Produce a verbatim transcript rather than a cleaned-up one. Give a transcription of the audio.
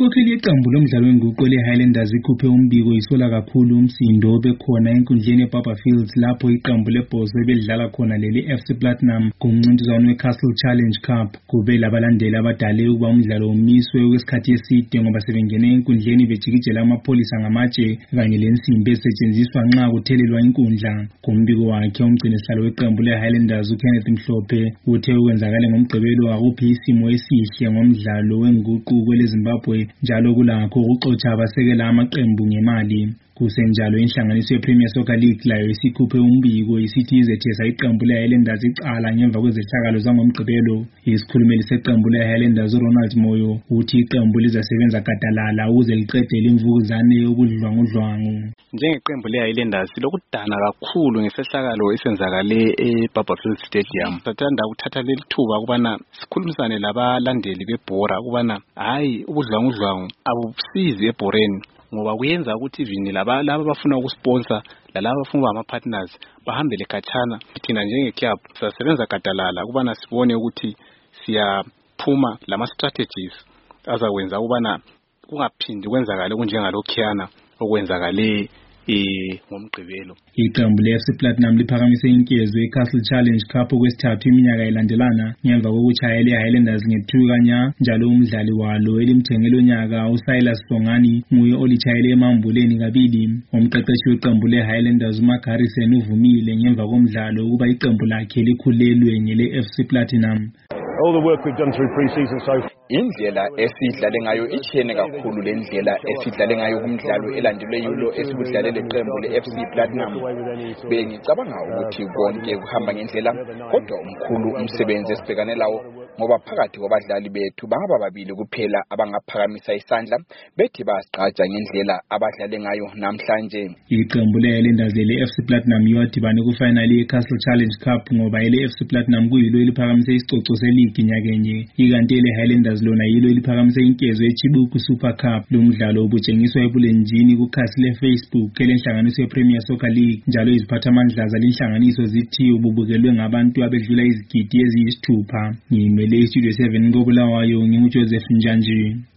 Inkokheli yeqembu lomdlalo wenguqu le-Highlanders ikhuphe umbiko isola kakhulu umsindo obekhona enkundleni eBarberfields lapho iqembu lebhozo ebelidlala khona leli F C Platinum kumncintiswano weCastle Challenge Cup. Kube labalandeli abadale ukuba umdlalo umiswe okwesikhathi eside ngoba sebengene enkundleni bejikijela amapholisa ngamatshe kanye lensimbi esetshenziswa nxa kuthelelwa inkundla. Kumbiko wakhe umgcini sihlalo weqembu le-Highlanders uKenneth Mhlophe uthe ukwenzakala ngomgqibelo akuphi isimo esihle ngomdlalo wenguqu kweleZimbabwe njalo kulakho ukuxotsha abasekela amaqembu ngemali. Kusenjalo inhlanganiso yePremier Soccer League layo isikhuphe umbiko isithi izethesa iqembu le-Highlanders icala ngemva kwezehlakalo zangomgqibelo. Isikhulumeli seqembu le-Highlanders uRonald Moyo uthi iqembu lizasebenza gadalala ukuze liqedele imvukuzane yobudlwangudlwangu. Njengeqembu le-Highlanders lokudana kakhulu ngesehlakalo esenzakale eBarberfield Stadium. Sathanda ukuthatha leli thuba ukubana sikhulumisane labalandeli bebhora ukubana hayi ubudlwangudlwangu abusizi ebhoreni ngoba kuyenza ukuthi ivini laba laba bafuna ukusponsor lalaba bafuna ama partners bahambele khatshana. Thina njenge club sisebenza gadalala ukubana sibone ukuthi siyaphuma lama strategies azakwenza ukubana kungaphindi kwenzakale kunjengalokhiyana okwenzakale ngomgqibelo. Iqembu le-F C Platinum liphakamise inkezo yeCastle Challenge Cup okwesithathu iminyaka elandelana ngemva kokutshaya le-Highlanders ngethukanya njalo umdlali walo elimthengele unyaka uSilas Songani nguye olitshayele emambuleni kabili. Umqeqeshi weqembu le-Highlanders uMark Harrison uvumile ngemva komdlalo ukuba iqembu lakhe likhulelwe ngele-F C Platinum. All the work we've done through pre-season so indlela esidlale ngayo ichene kakhulu lendlela esidlale ngayo kumdlalo elandelwe yulo esibudlale leqembu le-F C Platinum. Bengicabanga ukuthi konke kuhamba ngendlela kodwa umkhulu umsebenzi esibhekane lawo ngoba phakathi kwabadlali bethu bangaba babili kuphela abangaphakamisa isandla bethi basiqhaja ngendlela abadlale ngayo namhlanje. Iqembu le-Highlanders le-F C Platinum yodibane ku-final ye-Castle Challenge Cup ngoba ile-F C Platinum kuyilo eliphakamise isicoco seligi nyakenye ikanti le-Highlanders lona yilo eliphakamise inkezo yeChibuku Super Cup. Lo mdlalo ubutshengiswa ebulenjini kukhasi le-Facebook elenhlanganiso yePremier Soccer League njalo iziphathamandla zalenhlanganiso zithi ububukelwe ngabantu abedlula izigidi eziyisithupha. Ngimele iStudio seven koBulawayo nginguJoseph Njanji.